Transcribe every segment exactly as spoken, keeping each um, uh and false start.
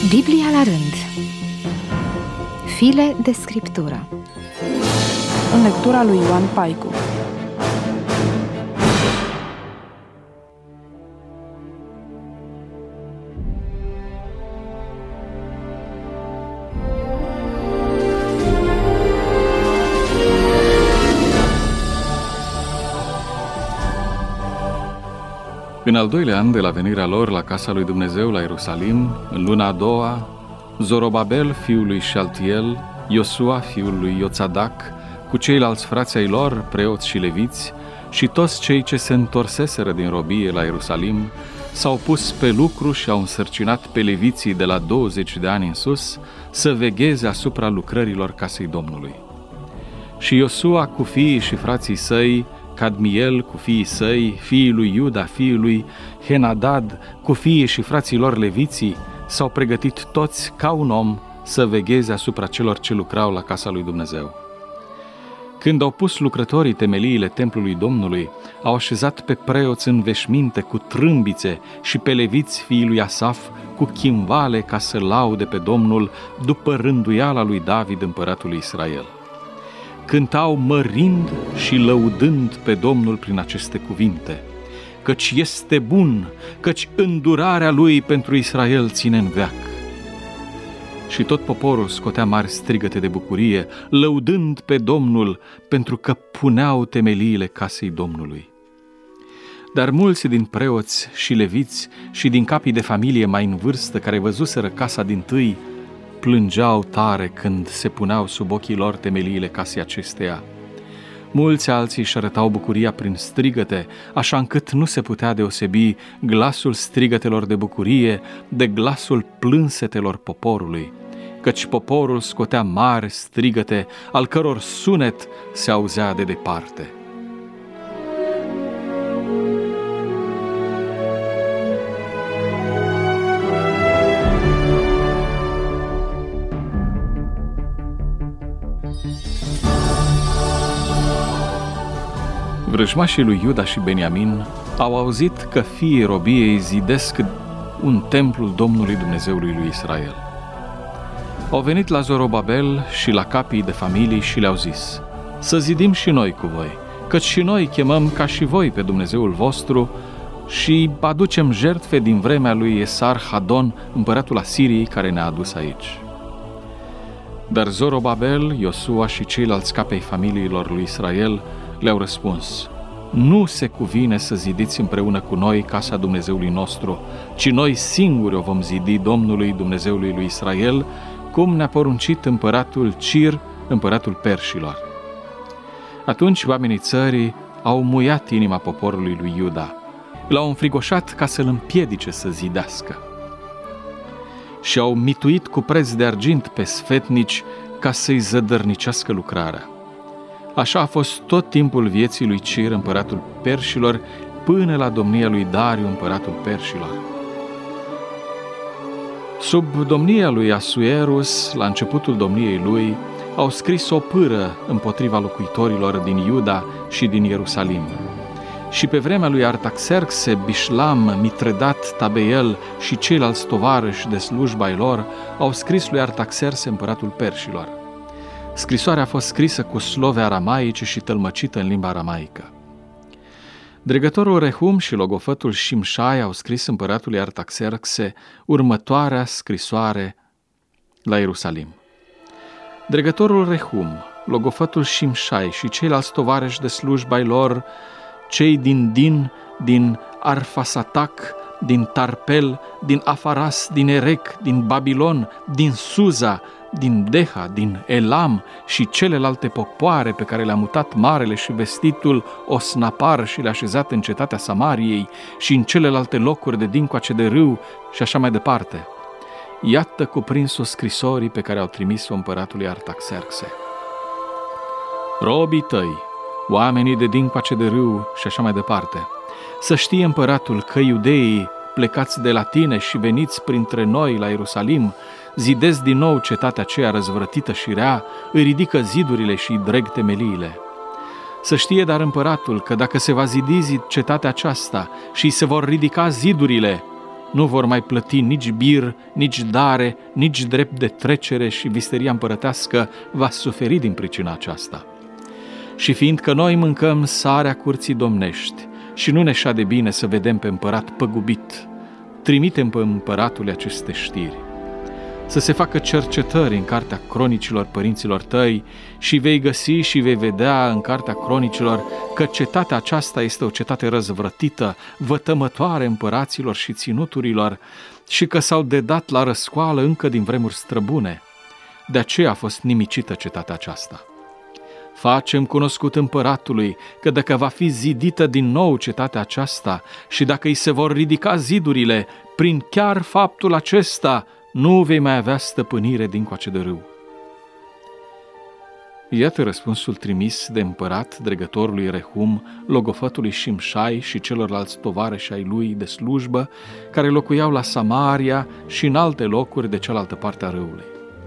Biblia la rând. File de scriptură. În lectura lui Ioan Paicu. În al doilea an de la venirea lor la casa lui Dumnezeu la Ierusalim, în luna a doua, Zorobabel, fiul lui Șaltiel, Iosua, fiul lui Ioțadac, cu ceilalți frați ai lor, preoți și leviți, și toți cei ce se întorseseră din robie la Ierusalim, s-au pus pe lucru și au însărcinat pe leviții de la douăzeci de ani în sus să vegheze asupra lucrărilor casei Domnului. Și Iosua cu fiii și frații săi, Cadmiel cu fiii săi, fiii lui Iuda, fiii lui Henadad, cu fiii și frații lor leviții, s-au pregătit toți ca un om să vegheze asupra celor ce lucrau la casa lui Dumnezeu. Când au pus lucrătorii temeliile templului Domnului, au așezat pe preoți în veșminte cu trâmbițe și pe leviți fiii lui Asaf cu chimvale ca să laude pe Domnul după rânduiala lui David, împăratul lui Israel. Cântau mărind și lăudând pe Domnul prin aceste cuvinte: căci este bun, căci îndurarea lui pentru Israel ține în veac. Și tot poporul scotea mari strigăte de bucurie, lăudând pe Domnul, pentru că puneau temeliile casei Domnului. Dar mulți din preoți și leviți și din capii de familie mai în vârstă, care văzuseră casa dintâi, plângeau tare când se puneau sub ochii lor temeliile casei acesteia. Mulți alții își arătau bucuria prin strigăte, așa încât nu se putea deosebi glasul strigătelor de bucurie de glasul plânsetelor poporului, căci poporul scotea mari strigăte, al căror sunet se auzea de departe. Vrăjmașii lui Iuda și Beniamin au auzit că fiii robiei zidesc un templu Domnului Dumnezeului lui Israel. Au venit la Zorobabel și la capii de familii și le-au zis: să zidim și noi cu voi, căci și noi chemăm ca și voi pe Dumnezeul vostru și aducem jertfe din vremea lui Esar-Hadon, împăratul Asiriei, care ne-a adus aici. Dar Zorobabel, Iosua și ceilalți capei familiilor lui Israel le-au răspuns: nu se cuvine să zidiți împreună cu noi casa Dumnezeului nostru, ci noi singuri o vom zidi Domnului Dumnezeului lui Israel, cum ne-a poruncit împăratul Cir, împăratul Perșilor. Atunci oamenii țării au muiat inima poporului lui Iuda, l-au înfrigoșat ca să-l împiedice să zidească și au mituit cu preț de argint pe sfetnici ca să-i zădărnicească lucrarea. Așa a fost tot timpul vieții lui Cir, împăratul Perșilor, până la domnia lui Dariu, împăratul Perșilor. Sub domnia lui Asuerus, la începutul domniei lui, au scris o pâră împotriva locuitorilor din Iuda și din Ierusalim. Și pe vremea lui Artaxerxe, Bișlam, Mitredat, Tabeiel și ceilalți tovarăși de slujba ai lor au scris lui Artaxerxe, împăratul Perșilor. Scrisoarea a fost scrisă cu slove aramaice și tălmăcită în limba aramaică. Dregătorul Rehum și logofătul Șimșai au scris împăratului Artaxerxe următoarea scrisoare la Ierusalim. Dregătorul Rehum, logofătul Șimșai și ceilalți tovarăși de slujba ai lor, cei din Din, din Arfasatac, din Tarpel, din Afaras, din Erec, din Babilon, din Suza, din Deha, din Elam și celelalte popoare pe care le-a mutat marele și vestitul Osnapar și le-a așezat în cetatea Samariei și în celelalte locuri de dincoace de râu și așa mai departe. Iată cuprinsul scrisorii pe care au trimis-o împăratului Artaxerxe. Robii tăi, oamenii de dincoace de râu și așa mai departe, să știe împăratul că iudeii plecați de la tine și veniți printre noi la Ierusalim, zidesc din nou cetatea aceea răzvrătită și rea, îi ridică zidurile și îi dreg temeliile. Să știe dar împăratul că dacă se va zidi cetatea aceasta și se vor ridica zidurile, nu vor mai plăti nici bir, nici dare, nici drept de trecere și visteria împărătească va suferi din pricina aceasta. Și fiindcă noi mâncăm sarea curții domnești și nu ne șade bine să vedem pe împărat păgubit, trimitem pe împăratului aceste știri. Să se facă cercetări în cartea cronicilor părinților tăi și vei găsi și vei vedea în cartea cronicilor că cetatea aceasta este o cetate răzvrătită, vătămătoare împăraților și ținuturilor și că s-au dedat la răscoală încă din vremuri străbune. De aceea a fost nimicită cetatea aceasta. Facem cunoscut împăratului că dacă va fi zidită din nou cetatea aceasta și dacă îi se vor ridica zidurile, prin chiar faptul acesta nu vei mai avea stăpânire dincoace de râu. Iată răspunsul trimis de împărat dregătorului Rehum, logofătului Șimșai și celorlalți tovarăși ai lui de slujbă, care locuiau la Samaria și în alte locuri de cealaltă parte a râului.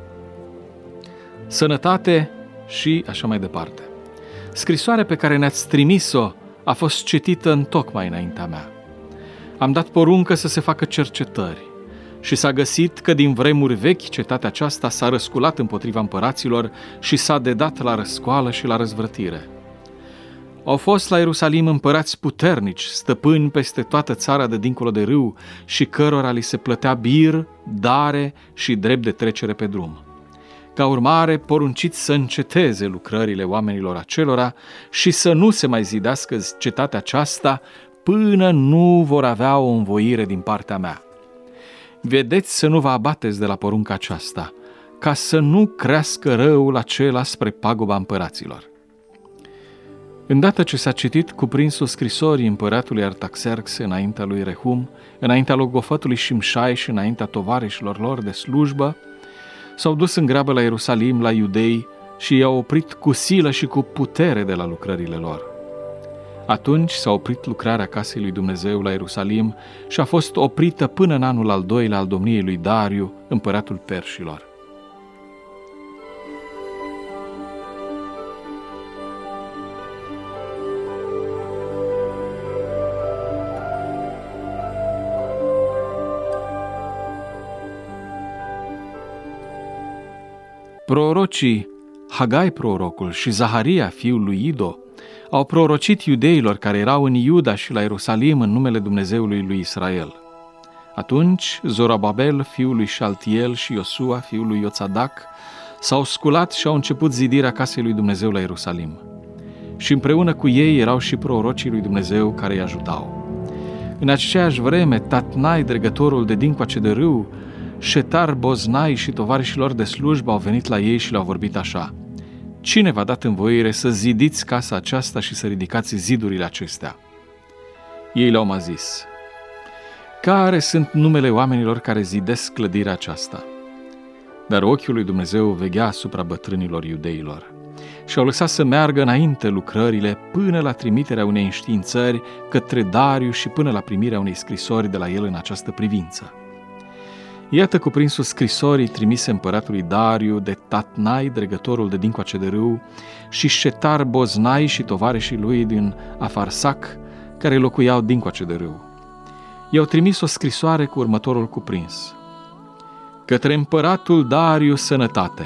Sănătate și așa mai departe. Scrisoarea pe care ne-ați trimis-o a fost citită întocmai înaintea mea. Am dat poruncă să se facă cercetări și s-a găsit că din vremuri vechi cetatea aceasta s-a răsculat împotriva împăraților și s-a dedat la răscoală și la răzvrătire. Au fost la Ierusalim împărați puternici, stăpâni peste toată țara de dincolo de râu și cărora li se plătea bir, dare și drept de trecere pe drum. Ca urmare, porunciți să înceteze lucrările oamenilor acelora și să nu se mai zidească cetatea aceasta până nu vor avea o învoire din partea mea. Vedeți să nu vă abateți de la porunca aceasta, ca să nu crească răul acela spre paguba împăraților. Îndată ce s-a citit cuprinsul scrisorii împăratului Artaxerx înaintea lui Rehum, înaintea logofătului Șimșai și înaintea tovarășilor lor de slujbă, s-au dus în grabă la Ierusalim, la iudei și i-au oprit cu silă și cu putere de la lucrările lor. Atunci s-a oprit lucrarea casei lui Dumnezeu la Ierusalim și a fost oprită până în anul al doilea al domniei lui Dariu, împăratul Perșilor. Prorocii Hagai prorocul și Zaharia, fiul lui Ido, au prorocit iudeilor care erau în Iuda și la Ierusalim în numele Dumnezeului lui Israel. Atunci Zorobabel, fiul lui Șaltiel, și Iosua, fiul lui Ioțadac, s-au sculat și au început zidirea casei lui Dumnezeu la Ierusalim. Și împreună cu ei erau și prorocii lui Dumnezeu care îi ajutau. În aceeași vreme, Tatnai, dregătorul de dincoace de râu, Șetar Boznai și tovarășilor de slujbă au venit la ei și le-au vorbit așa: Cine v-a dat învoire să zidiți casa aceasta și să ridicați zidurile acestea? Ei le-au mai zis: Care sunt numele oamenilor care zidesc clădirea aceasta? Dar ochiul lui Dumnezeu veghea asupra bătrânilor iudeilor și au lăsat să meargă înainte lucrările până la trimiterea unei înștiințări către Dariu și până la primirea unei scrisori de la el în această privință. Iată cuprinsul scrisorii trimise împăratului Dariu de Tatnai, dregătorul de dincoace de râu, și Șetar Boznai și tovarășii lui din Afarsac, care locuiau dincoace de râu. I-au trimis o scrisoare cu următorul cuprins: Către împăratul Dariu sănătate.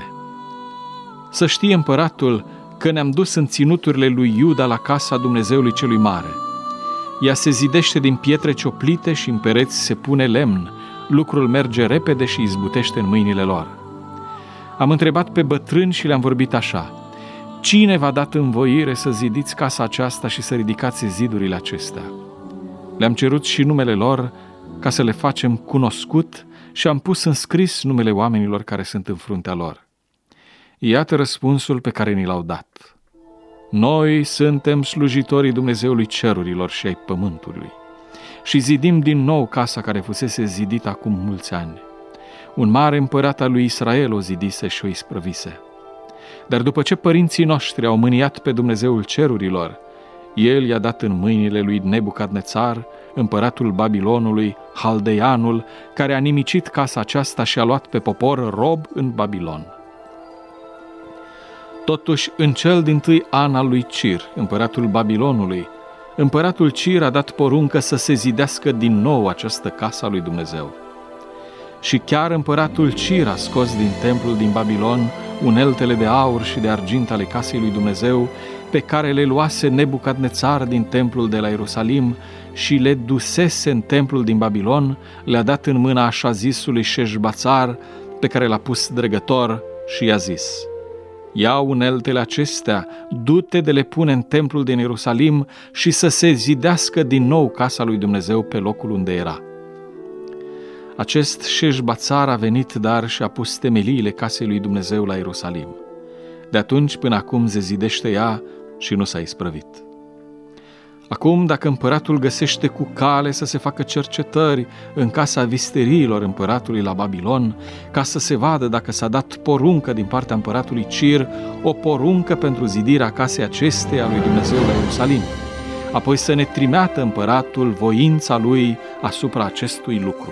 Să știe împăratul că ne-am dus în ținuturile lui Iuda la casa Dumnezeului celui mare. Ea se zidește din pietre cioplite și în pereți se pune lemn. Lucrul merge repede și izbutește în mâinile lor. Am întrebat pe bătrâni și le-am vorbit așa: Cine v-a dat învoire să zidiți casa aceasta și să ridicați zidurile acestea? Le-am cerut și numele lor ca să le facem cunoscut și am pus în scris numele oamenilor care sunt în fruntea lor. Iată răspunsul pe care ni l-au dat: Noi suntem slujitorii Dumnezeului cerurilor și ai pământului și zidim din nou casa care fusese zidită acum mulți ani. Un mare împărat al lui Israel o zidise și o isprăvise. Dar după ce părinții noștri au mâniat pe Dumnezeul cerurilor, el i-a dat în mâinile lui Nebucadnețar, împăratul Babilonului, Haldeianul, care a nimicit casa aceasta și a luat pe popor rob în Babilon. Totuși, în cel dintâi an al lui Cir, împăratul Babilonului, împăratul Cir a dat poruncă să se zidească din nou această casă a lui Dumnezeu. Și chiar împăratul Cir a scos din templul din Babilon uneltele de aur și de argint ale casei lui Dumnezeu, pe care le luase Nebucadnețar din templul de la Ierusalim și le dusese în templul din Babilon, le-a dat în mâna așa zisului Șeșbațar, pe care l-a pus dregător și i-a zis: ia uneltele acestea, du-te de le pune în templul din Ierusalim și să se zidească din nou casa lui Dumnezeu pe locul unde era. Acest Șeșbațar a venit dar și a pus temeliile casei lui Dumnezeu la Ierusalim. De atunci până acum se zidește ea și nu s-a isprăvit. Acum, dacă împăratul găsește cu cale să se facă cercetări în casa visteriilor împăratului la Babilon, ca să se vadă dacă s-a dat poruncă din partea împăratului Cir, o poruncă pentru zidirea casei acesteia a lui Dumnezeu la Ierusalim, apoi să ne trimeată împăratul voința lui asupra acestui lucru.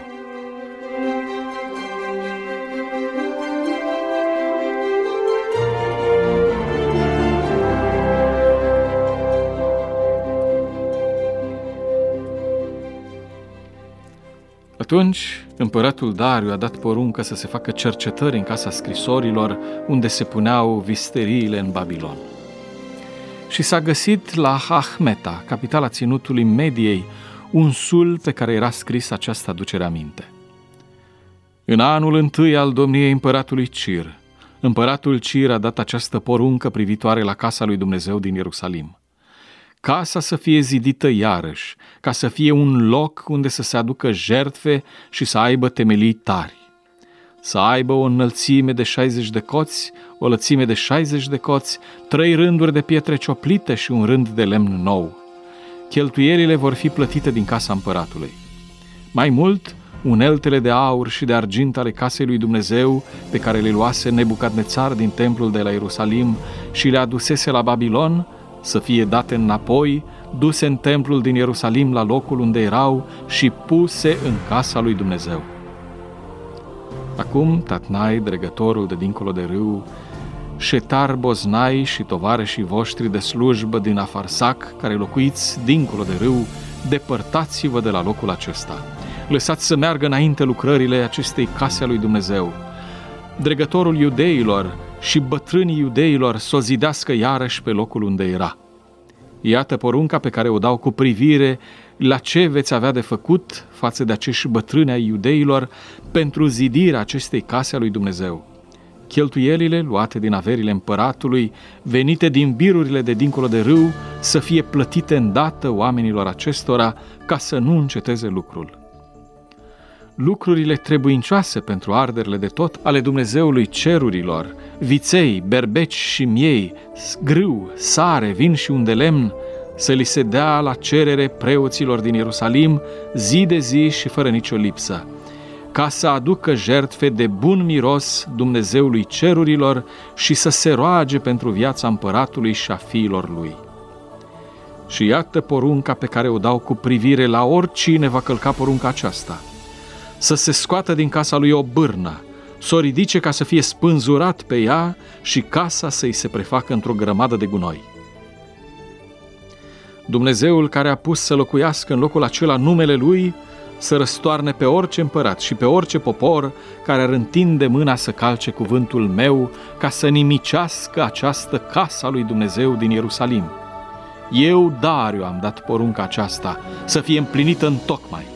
Atunci, împăratul Dariu a dat poruncă să se facă cercetări în casa scrisorilor unde se puneau visteriile în Babilon. Și s-a găsit la Ahmeta, capitala ținutului Mediei, un sul pe care era scris această aducere aminte. În anul întâi al domniei împăratului Cir, împăratul Cir a dat această poruncă privitoare la casa lui Dumnezeu din Ierusalim. Casa să fie zidită iarăși, ca să fie un loc unde să se aducă jertfe și să aibă temelii tari. Să aibă o înălțime de șaizeci de coți, o lățime de șaizeci de coți, trei rânduri de pietre cioplite și un rând de lemn nou. Cheltuielile vor fi plătite din casa împăratului. Mai mult, uneltele de aur și de argint ale casei lui Dumnezeu, pe care le luase Nebucadnețar din templul de la Ierusalim și le adusese la Babilon, să fie date înapoi, duse în templul din Ierusalim la locul unde erau și puse în casa lui Dumnezeu. Acum Tatnai, dregătorul de dincolo de râu, Șetar Boznai și tovarășii voștri de slujbă din Afarsac, care locuiți dincolo de râu, depărtați-vă de la locul acesta. Lăsați să meargă înainte lucrările acestei case a lui Dumnezeu. Dregătorul iudeilor și bătrânii iudeilor să o zidească iarăși pe locul unde era. Iată porunca pe care o dau cu privire la ce veți avea de făcut față de acești bătrâni ai iudeilor pentru zidirea acestei case a lui Dumnezeu. Cheltuielile luate din averile împăratului, venite din birurile de dincolo de râu, să fie plătite îndată oamenilor acestora, ca să nu înceteze lucrul. Lucrurile trebuincioase pentru arderile de tot ale Dumnezeului cerurilor, viței, berbeci și miei, grâu, sare, vin și un de lemn, să li se dea la cerere preoților din Ierusalim, zi de zi și fără nicio lipsă, ca să aducă jertfe de bun miros Dumnezeului cerurilor și să se roage pentru viața împăratului și a fiilor lui. Și iată porunca pe care o dau cu privire la oricine va călca porunca aceasta: să se scoată din casa lui o bârnă, să o ridice ca să fie spânzurat pe ea și casa să-i se prefacă într-o grămadă de gunoi. Dumnezeul care a pus să locuiască în locul acela numele Lui, să răstoarne pe orice împărat și pe orice popor care ar întinde mâna să calce cuvântul meu, ca să nimicească această casă a lui Dumnezeu din Ierusalim. Eu, Dariu, am dat porunca aceasta să fie împlinită întocmai.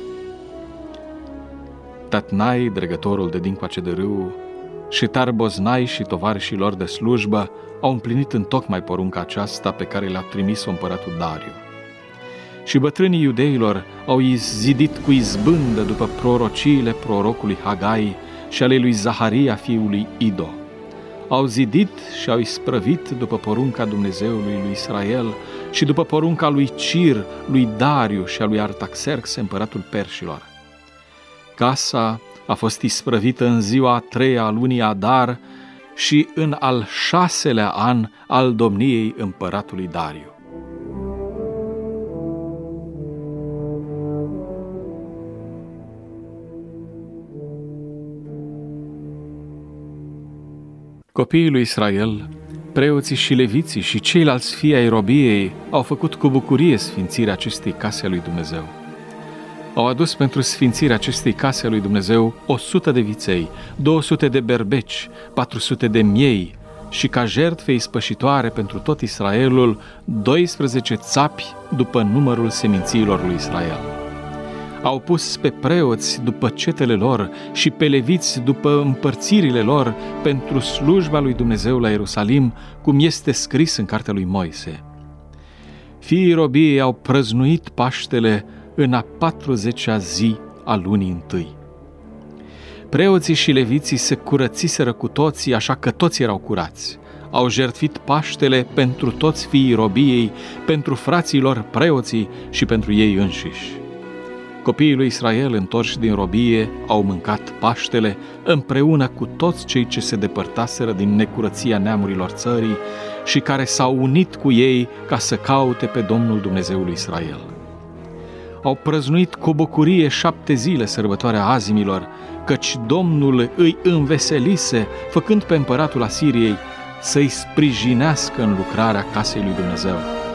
Tatnai, dregătorul de dincoace de râu, Șetar Boznai și tovarășii lor de slujbă au împlinit întocmai porunca aceasta pe care le-a trimis-o împăratul Dariu. Și bătrânii iudeilor au zidit cu izbândă după prorociile prorocului Hagai și ale lui Zaharia fiului Ido. Au zidit și au isprăvit după porunca Dumnezeului lui Israel și după porunca lui Cir, lui Dariu și a lui Artaxerxe, împăratul Perșilor. Casa a fost isprăvită în ziua a treia a lunii Adar și în al șaselea an al domniei împăratului Dariu. Copiii lui Israel Preoții și leviții și ceilalți fii ai robiei au făcut cu bucurie sfințirea acestei case a lui Dumnezeu. Au adus pentru sfințirea acestei case a lui Dumnezeu o sută de viței, două sute de berbeci, patru sute de miei și ca jertfe ispășitoare pentru tot Israelul, doisprezece țapi după numărul semințiilor lui Israel. Au pus pe preoți după cetele lor și pe leviți după împărțirile lor pentru slujba lui Dumnezeu la Ierusalim, cum este scris în cartea lui Moise. Fiii robiei au prăznuit Paștele în a patruzecea zi a lunii întâi. Preoții și leviții se curățiseră cu toții, așa că toți erau curați. Au jertfit Paștele pentru toți fiii robiei, pentru frații lor preoții și pentru ei înșiși. Copiii lui Israel întorși din robie au mâncat Paștele împreună cu toți cei ce se depărtaseră din necurăția neamurilor țării și care s-au unit cu ei ca să caute pe Domnul Dumnezeul Israel. Au prăznuit cu bucurie șapte zile sărbătoarea azimilor, căci Domnul îi înveselise, făcând pe împăratul Asiriei să-i sprijinească în lucrarea casei lui Dumnezeu.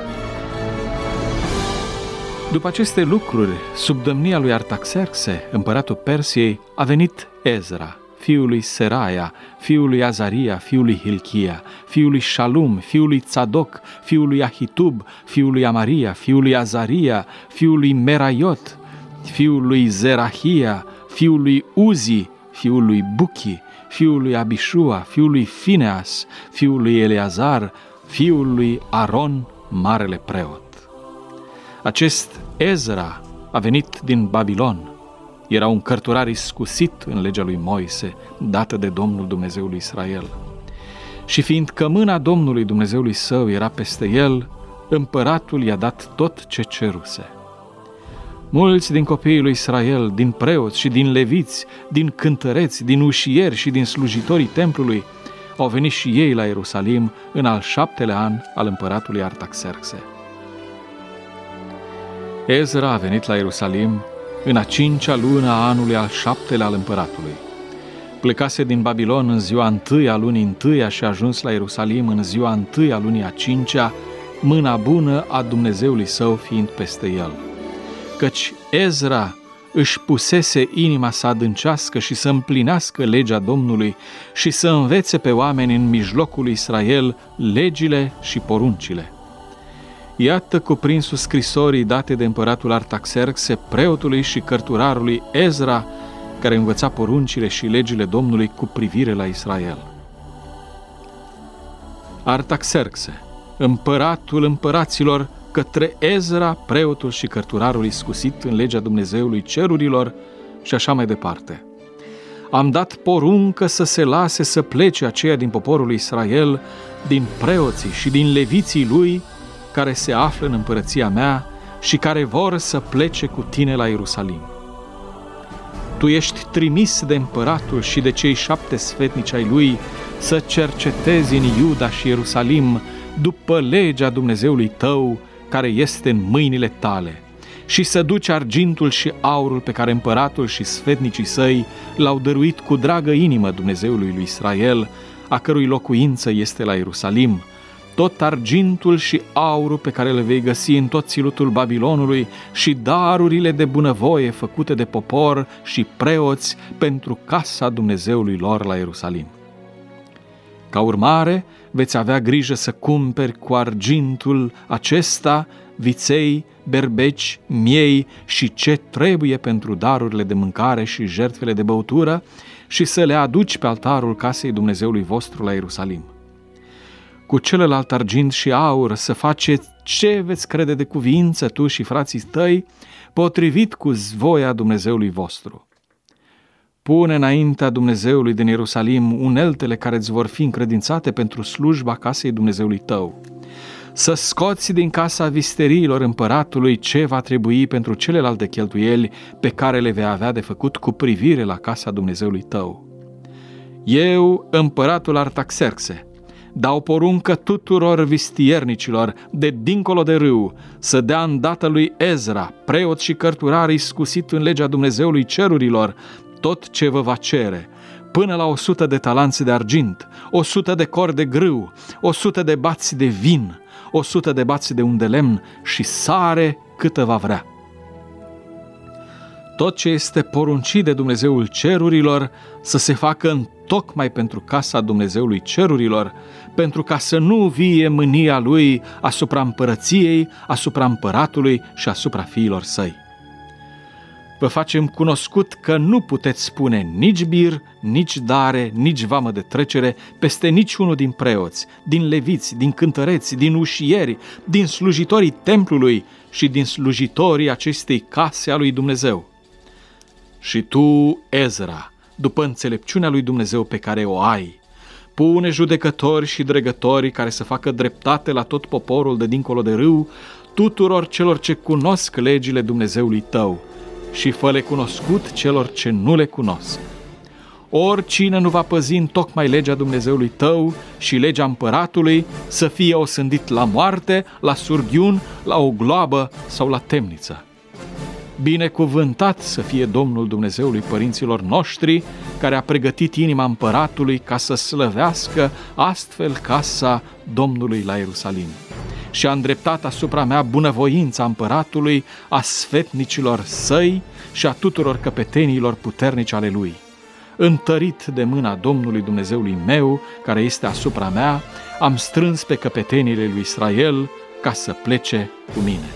După aceste lucruri, sub domnia lui Artaxerxe, împăratul Persiei, a venit Ezra, fiul lui Seraia, fiul lui Azaria, fiul lui Hilchia, fiul lui Shalum, fiul lui Tzadok, fiul lui Ahitub, fiul lui Amaria, fiul lui Azaria, fiul lui Meraiot, fiul lui Zerahia, fiul lui Uzi, fiul lui Buchi, fiul lui Abishua, fiul lui Fineas, fiul lui Eleazar, fiul lui Aron, marele preot. Acest Ezra a venit din Babilon. Era un cărturar iscusit în legea lui Moise, dată de Domnul Dumnezeului Israel. Și fiindcă mâna Domnului Dumnezeului său era peste el, împăratul i-a dat tot ce ceruse. Mulți din copiii lui Israel, din preoți și din leviți, din cântăreți, din ușieri și din slujitorii templului, au venit și ei la Ierusalim în al șaptelea an al împăratului Artaxerxe. Ezra a venit la Ierusalim în a cincea lună a anului al șaptelea al împăratului. Plecase din Babilon în ziua întâia a lunii întâia și a ajuns la Ierusalim în ziua întâia a lunii a cincea, mâna bună a Dumnezeului său fiind peste el. Căci Ezra își pusese inima să adâncească și să împlinească legea Domnului și să învețe pe oameni în mijlocul lui Israel legile și poruncile. Iată cuprinsul scrisorii date de împăratul Artaxerxe, preotului și cărturarului Ezra, care învăța poruncile și legile Domnului cu privire la Israel. Artaxerxe, împăratul împăraților, către Ezra, preotul și cărturarul iscusit în legea Dumnezeului cerurilor și așa mai departe. Am dat poruncă să se lase să plece aceia din poporul lui Israel, din preoții și din leviții lui, care se află în împărăția mea și care vor să plece cu tine la Ierusalim. Tu ești trimis de împăratul și de cei șapte sfetnici ai lui să cercetezi în Iuda și Ierusalim după legea Dumnezeului tău, care este în mâinile tale, și să duci argintul și aurul pe care împăratul și sfetnicii săi l-au dăruit cu dragă inimă Dumnezeului lui Israel, a cărui locuință este la Ierusalim, tot argintul și aurul pe care le vei găsi în tot ținutul Babilonului și darurile de bunăvoie făcute de popor și preoți pentru casa Dumnezeului lor la Ierusalim. Ca urmare, veți avea grijă să cumperi cu argintul acesta viței, berbeci, miei și ce trebuie pentru darurile de mâncare și jertfele de băutură și să le aduci pe altarul casei Dumnezeului vostru la Ierusalim. Cu celălalt argint și aur să faceți ce veți crede de cuviință tu și frații tăi, potrivit cu voia Dumnezeului vostru. Pune înaintea Dumnezeului din Ierusalim uneltele care îți vor fi încredințate pentru slujba casei Dumnezeului tău. Să scoți din casa visteriilor împăratului ce va trebui pentru celelalte cheltuieli pe care le vei avea de făcut cu privire la casa Dumnezeului tău. Eu, împăratul Artaxerxe, dau poruncă tuturor vistiernicilor de dincolo de râu să dea îndată lui Ezra, preot și cărturar iscusit în legea Dumnezeului cerurilor, tot ce vă va cere, până la o sută de talanți de argint, o sută de cori de grâu, o sută de bați de vin, o sută de bați de un de lemn și sare câtă va vrea. Tot ce este poruncit de Dumnezeul cerurilor să se facă întocmai pentru casa Dumnezeului cerurilor, pentru ca să nu vie mânia lui asupra împărăției, asupra împăratului și asupra fiilor săi. Vă facem cunoscut că nu puteți spune nici bir, nici dare, nici vamă de trecere peste niciunul din preoți, din leviți, din cântăreți, din ușieri, din slujitorii templului și din slujitorii acestei case a lui Dumnezeu. Și tu, Ezra, după înțelepciunea lui Dumnezeu pe care o ai, pune judecători și dregători care să facă dreptate la tot poporul de dincolo de râu, tuturor celor ce cunosc legile Dumnezeului tău, și fă-le cunoscut celor ce nu le cunosc. Oricine nu va păzi întocmai legea Dumnezeului tău și legea împăratului, să fie osândit la moarte, la surghiun, la o gloabă sau la temniță. Binecuvântat să fie Domnul Dumnezeului părinților noștri, care a pregătit inima împăratului ca să slăvească astfel casa Domnului la Ierusalim. Și a îndreptat asupra mea bunăvoința împăratului, a sfetnicilor săi și a tuturor căpetenilor puternici ale lui. Întărit de mâna Domnului Dumnezeului meu, care este asupra mea, am strâns pe căpetenile lui Israel ca să plece cu mine.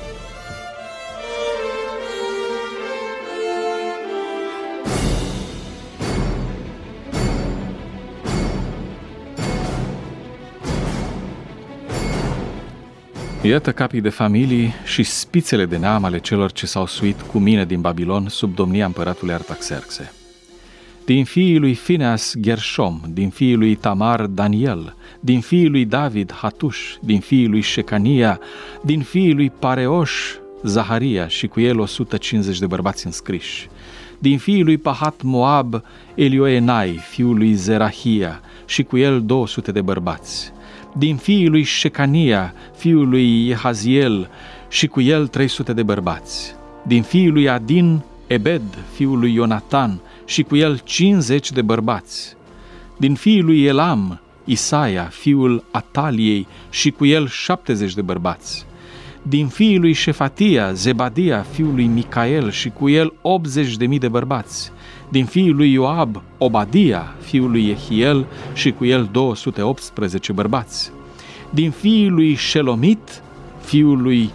Iată capii de familii și spițele de neam ale celor ce s-au suit cu mine din Babilon sub domnia împăratului Artaxerxe. Din fiii lui Fineas Gershom, din fiii lui Tamar Daniel, din fiii lui David Hatuș, din fiii lui Shecania, din fiii lui Pareoș Zaharia și cu el o sută cincizeci de bărbați înscriși, din fiii lui Pahat Moab Elioenai, fiul lui Zerahia și cu el două sute de bărbați, din fiii lui Shecania, fiul lui Jehaziel și cu el trei sute de bărbați, din fiii lui Adin Ebed, fiul lui Ionatan și cu el cincizeci de bărbați, din fiii lui Elam Isaia, fiul Ataliei și cu el șaptezeci de bărbați, din fiii lui Șefatia Zebadia, fiul lui Micael și cu el optzeci de mii de bărbați, din fiii lui Ioab Obadia, fiul lui Jehiel și cu el două sute optsprezece bărbați, din fiii lui Shelomit, fiul lui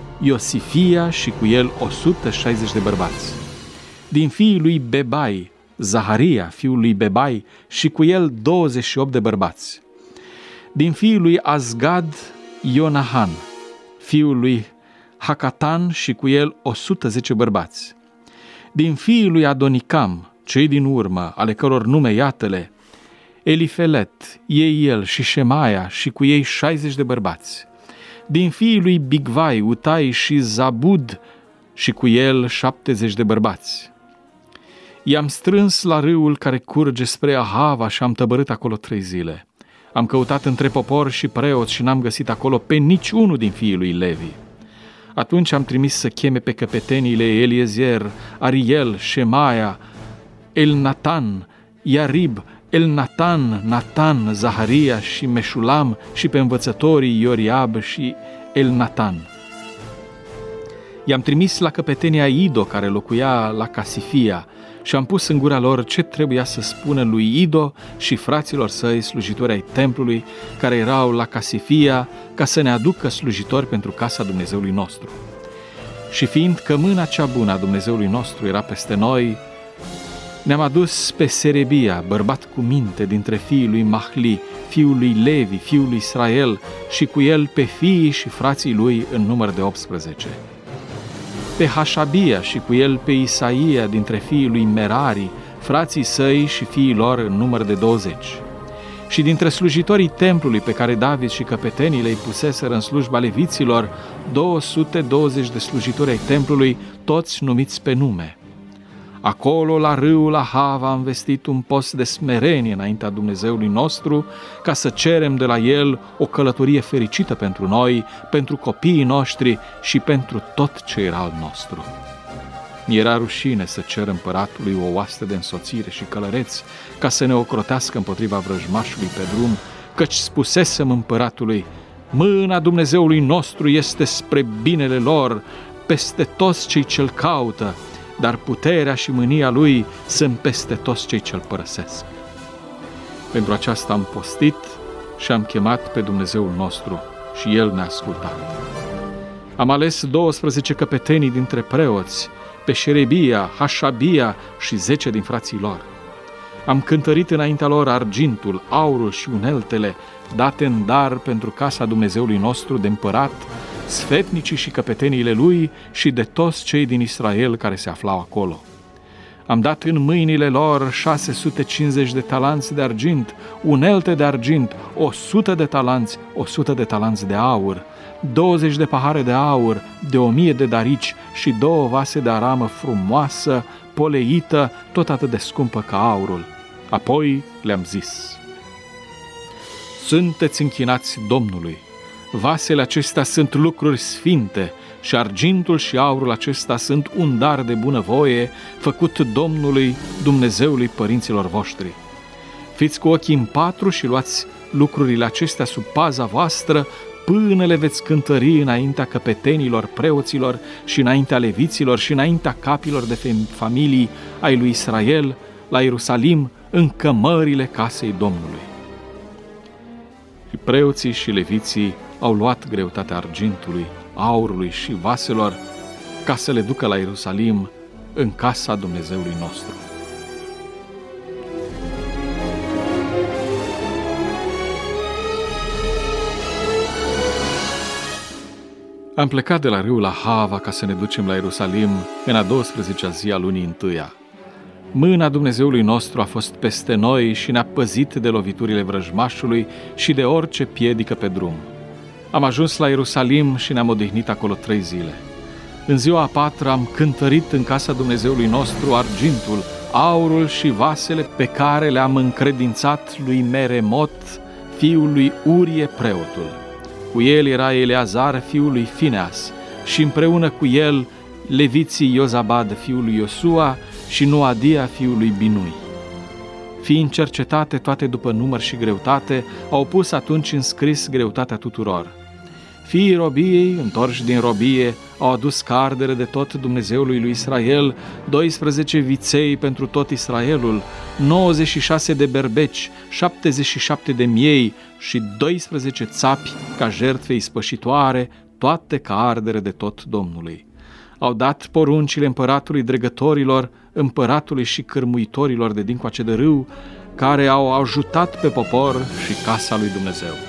Iosifia și cu el o sută șaizeci de bărbați, din fiii lui Bebai Zaharia, fiul lui Bebai și cu el douăzeci și opt de bărbați, din fiii lui Azgad Ionahan, fiul lui Hakatan și cu el o sută zece bărbați, din fiii lui Adonicam, cei din urmă, ale căror nume iată-le, Elifelet, Eiel și Shemaia și cu ei șaizeci de bărbați, din fiii lui Bigvai, Utai și Zabud și cu el șaptezeci de bărbați. I-am strâns la râul care curge spre Ahava și am tăbărât acolo trei zile. Am căutat între popor și preoți și n-am găsit acolo pe niciunul din fiii lui Levi. Atunci am trimis să cheme pe căpetenile Eliezer, Ariel, Shemaia, Elnatan, Iarib, Elnatan, Natan, Zaharia și Meșulam și pe învățătorii Ioriab și Elnatan. I-am trimis la căpetenia Ido, care locuia la Casifia, și am pus în gura lor ce trebuia să spună lui Ido și fraților săi, slujitori ai templului, care erau la Casifia, ca să ne aducă slujitori pentru casa Dumnezeului nostru. Și fiindcă mâna cea bună a Dumnezeului nostru era peste noi, ne-am adus pe Serebia, bărbat cu minte dintre fiii lui Mahli, fiul lui Levi, fiul lui Israel, și cu el pe fiii și frații lui în număr de optsprezece. Pe Hașabia și cu el pe Isaia dintre fiii lui Merari, frații săi și fiii lor în număr de douăzeci. Și dintre slujitorii templului pe care David și căpetenii le-i puseseră în slujba leviților, două sute douăzeci de slujitori ai templului, toți numiți pe nume. Acolo, la râul Ahava, am vestit un post de smerenie înaintea Dumnezeului nostru, ca să cerem de la El o călătorie fericită pentru noi, pentru copiii noștri și pentru tot ce era al nostru. Mi-era rușine să cer împăratului o oaste de însoțire și călăreți ca să ne ocrotească împotriva vrăjmașului pe drum, căci spusesem împăratului: mâna Dumnezeului nostru este spre binele lor peste toți cei ce-L caută, dar puterea și mânia Lui sunt peste toți cei ce-L părăsesc. Pentru aceasta am postit și am chemat pe Dumnezeul nostru și El ne-a ascultat. Am ales douăsprezece căpetenii dintre preoți, pe Șerebia, Hașabia și zece din frații lor. Am cântărit înaintea lor argintul, aurul și uneltele date în dar pentru casa Dumnezeului nostru de împărat, sfetnicii și căpeteniile lui și de toți cei din Israel care se aflau acolo. Am dat în mâinile lor șase sute cincizeci de talanți de argint, unelte de argint, o sută de talanți, o sută de talanți de aur, douăzeci de pahare de aur, de o mie de darici și două vase de aramă frumoasă, poleită, tot atât de scumpă ca aurul. Apoi le-am zis: sunteți închinați Domnului. Vasele acestea sunt lucruri sfinte și argintul și aurul acesta sunt un dar de bunăvoie făcut Domnului, Dumnezeului părinților voștri. Fiți cu ochii în patru și luați lucrurile acestea sub paza voastră până le veți cântări înaintea căpetenilor, preoților și înaintea leviților și înaintea capilor de familii ai lui Israel la Ierusalim, în cămările casei Domnului. Și preoții și leviții au luat greutatea argintului, aurului și vaselor ca să le ducă la Ierusalim, în casa Dumnezeului nostru. Am plecat de la râul Ahava ca să ne ducem la Ierusalim în a douăsprezecea zi a lunii întâia. Mâna Dumnezeului nostru a fost peste noi și ne-a păzit de loviturile vrăjmașului și de orice piedică pe drum. Am ajuns la Ierusalim și ne-am odihnit acolo trei zile. În ziua a patra am cântărit în casa Dumnezeului nostru argintul, aurul și vasele pe care le-am încredințat lui Meremot, fiul lui Urie preotul. Cu el era Eleazar, fiul lui Fineas, și împreună cu el leviții Iozabad, fiul lui Iosua, și Noadia, fiul lui Binui. Fiind cercetate toate după număr și greutate, au pus atunci în scris greutatea tuturor. Fiii robiei, întorși din robie, au adus ca ardere de tot Dumnezeului lui Israel doisprezece viței pentru tot Israelul, nouăzeci și șase de berbeci, șaptezeci și șapte de miei și doisprezece țapi ca jertfe ispășitoare, toate ca ardere de tot Domnului. Au dat poruncile împăratului dregătorilor, împăratului și cârmuitorilor de dincoace de râu, care au ajutat pe popor și casa lui Dumnezeu.